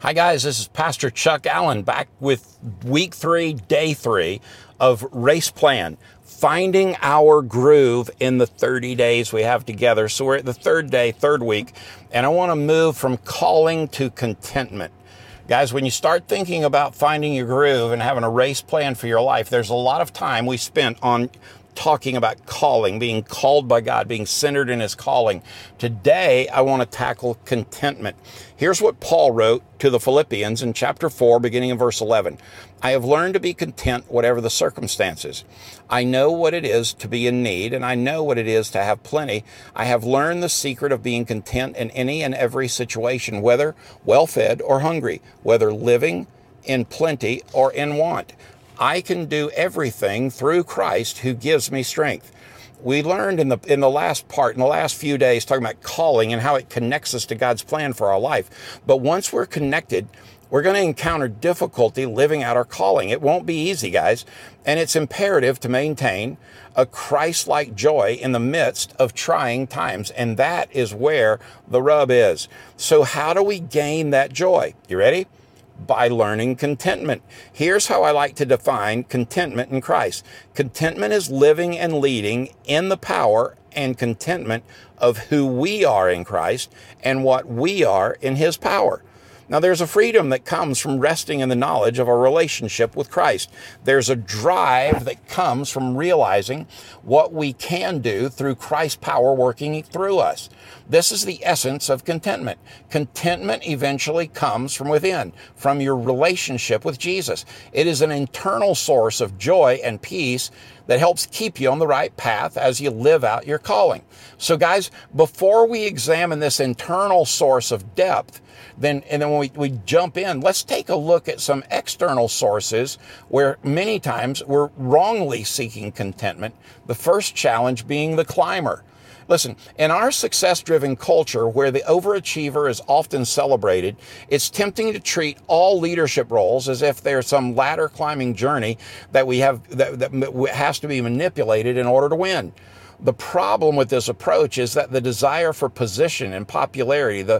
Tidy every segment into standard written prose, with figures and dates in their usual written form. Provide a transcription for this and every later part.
Hi guys, this is Pastor Chuck Allen back with week 3, day 3 of Race Plan, finding our groove in the 30 days we have together. So we're at the third day, third week, and I want to move from calling to contentment. Guys, when you start thinking about finding your groove and having a race plan for your life, there's a lot of time we spent on talking about calling, being called by God, being centered in his calling. Today, I want to tackle contentment. Here's what Paul wrote to the Philippians in chapter 4, beginning in verse 11. I have learned to be content whatever the circumstances. I know what it is to be in need, and I know what it is to have plenty. I have learned the secret of being content in any and every situation, whether well-fed or hungry, whether living in plenty or in want. I can do everything through Christ who gives me strength. We learned in the last part, in the last few days, talking about calling and how it connects us to God's plan for our life. But once we're connected, we're going to encounter difficulty living out our calling. It won't be easy, guys. And it's imperative to maintain a Christ-like joy in the midst of trying times. And that is where the rub is. So how do we gain that joy? You ready? By learning contentment. Here's how I like to define contentment in Christ. Contentment is living and leading in the power and contentment of who we are in Christ and what we are in his power. Now, there's a freedom that comes from resting in the knowledge of our relationship with Christ. There's a drive that comes from realizing what we can do through Christ's power working through us. This is the essence of contentment. Contentment eventually comes from within, from your relationship with Jesus. It is an internal source of joy and peace that helps keep you on the right path as you live out your calling. So guys, before we examine this internal source of depth, then when we jump in, let's take a look at some external sources where many times we're wrongly seeking contentment. The first challenge being the climber. Listen, in our success-driven culture where the overachiever is often celebrated, it's tempting to treat all leadership roles as if there's some ladder climbing journey that we have that has to be manipulated in order to win. The problem with this approach is that the desire for position and popularity, the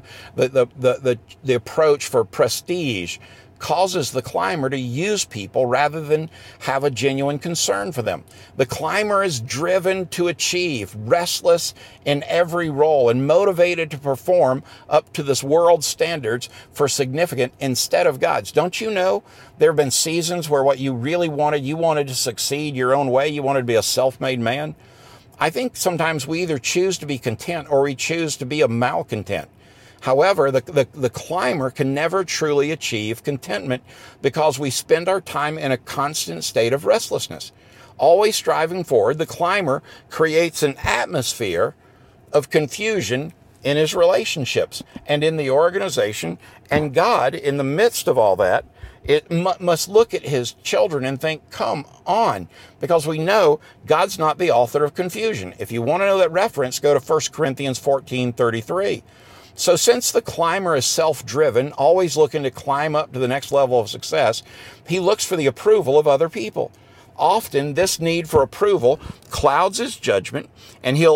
approach for prestige, causes the climber to use people rather than have a genuine concern for them. The climber is driven to achieve, restless in every role, and motivated to perform up to this world's standards for significant instead of God's. Don't you know there have been seasons where what you really wanted, you wanted to succeed your own way, you wanted to be a self-made man? I think sometimes we either choose to be content or we choose to be a malcontent. However, the climber can never truly achieve contentment because we spend our time in a constant state of restlessness. Always striving forward, the climber creates an atmosphere of confusion in his relationships and in the organization. And God, in the midst of all that, it must look at his children and think, come on, because we know God's not the author of confusion. If you want to know that reference, go to 1 Corinthians 14:33. So since the climber is self-driven, always looking to climb up to the next level of success, he looks for the approval of other people. Often, this need for approval clouds his judgment, and he'll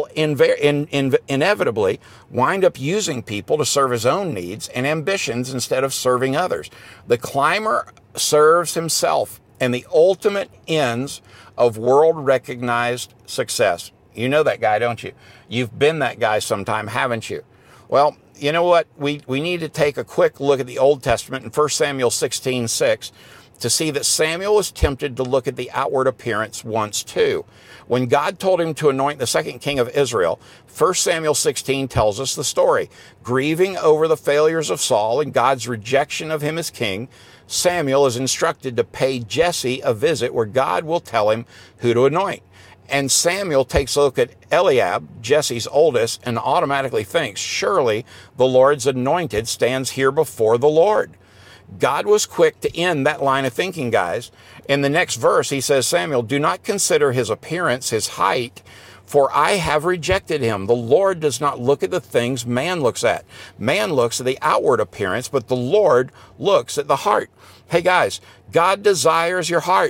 inevitably wind up using people to serve his own needs and ambitions instead of serving others. The climber serves himself and the ultimate ends of world-recognized success. You know that guy, don't you? You've been that guy sometime, haven't you? Well, you know what? We need to take a quick look at the Old Testament in 1 Samuel 16:6 to see that Samuel was tempted to look at the outward appearance once too. When God told him to anoint the second king of Israel, 1 Samuel 16 tells us the story. Grieving over the failures of Saul and God's rejection of him as king, Samuel is instructed to pay Jesse a visit where God will tell him who to anoint. And Samuel takes a look at Eliab, Jesse's oldest, and automatically thinks, surely the Lord's anointed stands here before the Lord. God was quick to end that line of thinking, guys. In the next verse, he says, Samuel, do not consider his appearance, his height, for I have rejected him. The Lord does not look at the things man looks at. Man looks at the outward appearance, but the Lord looks at the heart. Hey, guys, God desires your heart.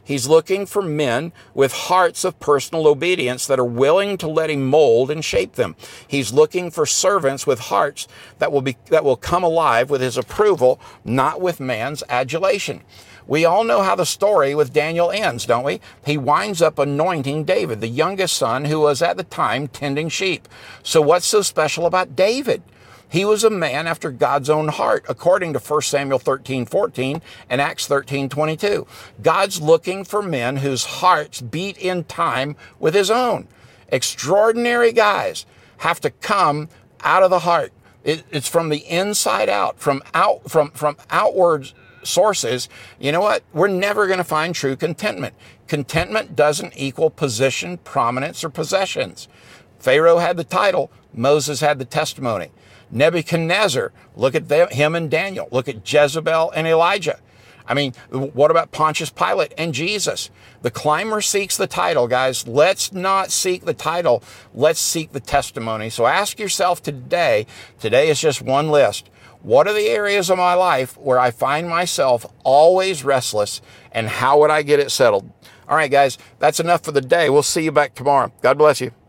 He's looking for men with hearts of personal obedience that are willing to let him mold and shape them. He's looking for servants with hearts that will come alive with his approval, not with man's adulation. We all know how the story with Daniel ends, don't we? He winds up anointing David, the youngest son, who was at the time tending sheep. So what's so special about David? He was a man after God's own heart, according to 1 Samuel 13:14 and Acts 13:22. God's looking for men whose hearts beat in time with his own. Extraordinary guys have to come out of the heart. It's from the inside out, from outward sources. You know what? We're never going to find true contentment. Contentment doesn't equal position, prominence, or possessions. Pharaoh had the title. Moses had the testimony. Nebuchadnezzar, look at him and Daniel. Look at Jezebel and Elijah. I mean, what about Pontius Pilate and Jesus? The climber seeks the title, guys. Let's not seek the title. Let's seek the testimony. So ask yourself today is just one list. What are the areas of my life where I find myself always restless, and how would I get it settled? All right, guys, that's enough for the day. We'll see you back tomorrow. God bless you.